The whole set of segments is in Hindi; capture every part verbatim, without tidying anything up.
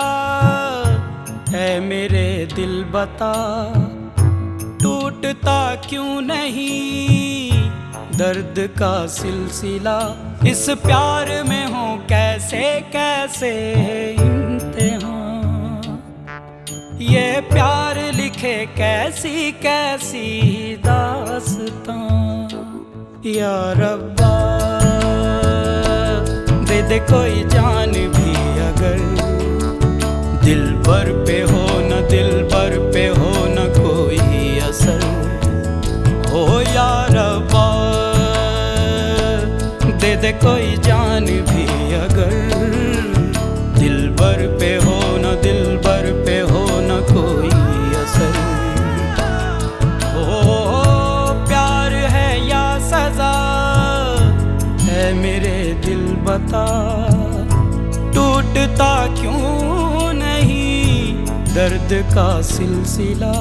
है मेरे दिल बता, टूटता क्यों नहीं दर्द का सिलसिला। इस प्यार में हो कैसे कैसे इम्तिहान, ये प्यार लिखे कैसी कैसी दास्तां। या रब्बा दे दे कोई जान भी अगर, दिल भर पे हो न दिल भर पे हो न कोई असर हो। या रब्बा दे दे कोई जान भी अगर, दिल भर पे हो न दिल भर पे हो न कोई असर हो। प्यार है या सजा है मेरे दिल बता, टूटता क्यों नहीं दर्द का सिलसिला।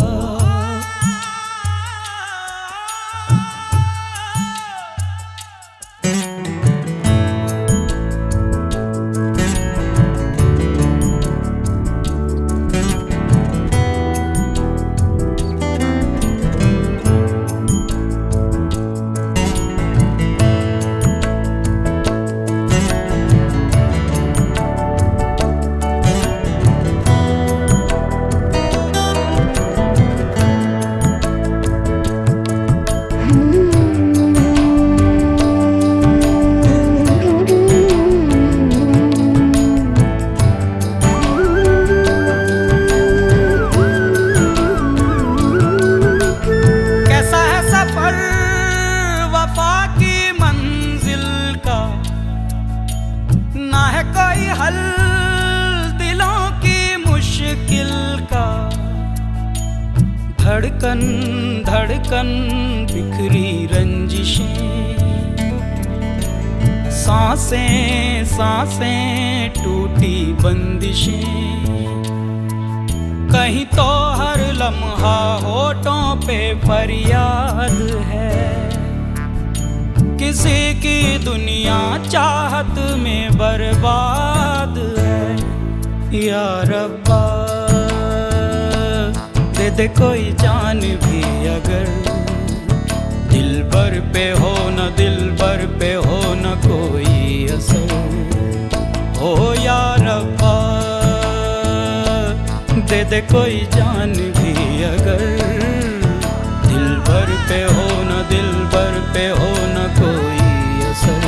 हल दिलों की मुश्किल का, धड़कन धड़कन बिखरी रंजिशें, सांसें सांसें टूटी बंदिशें। कहीं तो हर लम्हा होठों पे फरियाद है, किसी की दुनिया चाहत में बर्बाद है। या रब्बा दे दे कोई जान भी अगर, दिल भर पे हो न दिल भर पे हो न कोई असर हो। या रब्बा दे दे कोई जान भी अगर, दिल भर पे हो न दिल भर पे हो न कोई असर।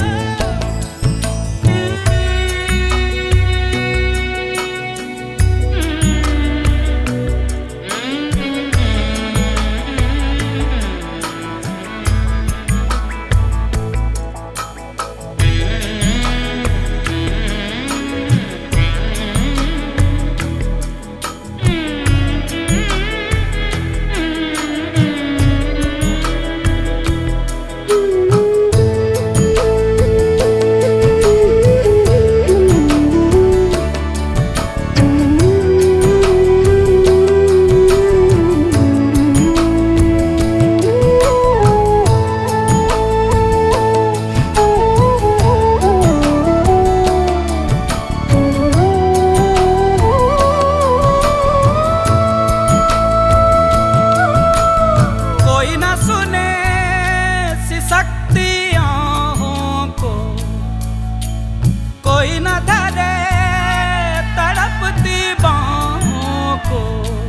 कोई न धरे तड़पती बाहों को,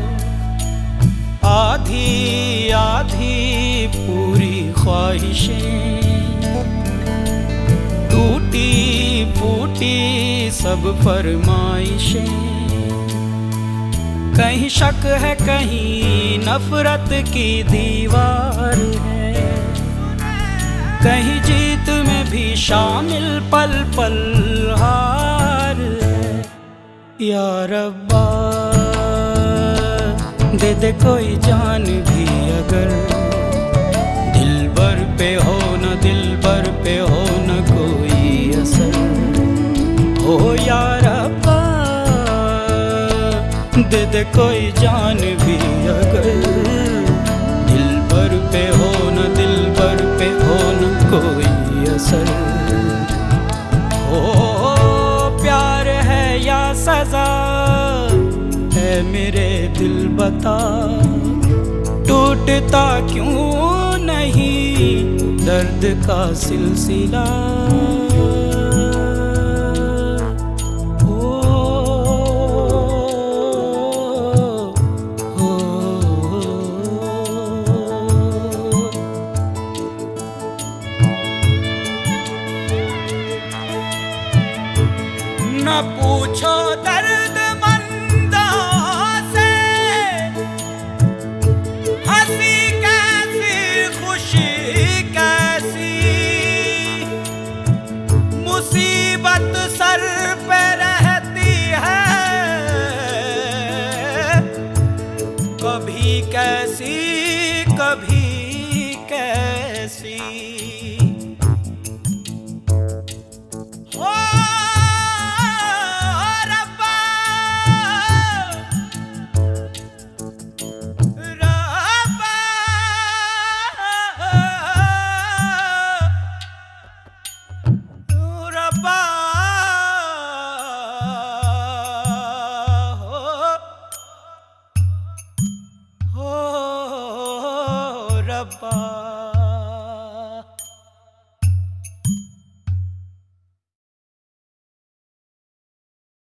आधी आधी पूरी ख्वाहिशें, टूटी फूटी सब फरमाइशें। कहीं शक है कहीं नफरत की दीवार है, कहीं जीत में भी शामिल पल पल हार है। या रब्बा दे दे कोई जान भी अगर, दिल भर पे हो न दिल भर पे हो न कोई असर हो। या रब्बा दे दे कोई जान भी अगर, दिल भर पे हो न दिल भर पे हो न कोई असर हो। प्यार है या सजा है मेरे दिल बता, टूटता क्यों नहीं दर्द का सिलसिला। न पूछो दर्द मंदों से, हंसी कैसी खुशी कैसी, मुसीबत सर पे रहती है कभी कैसी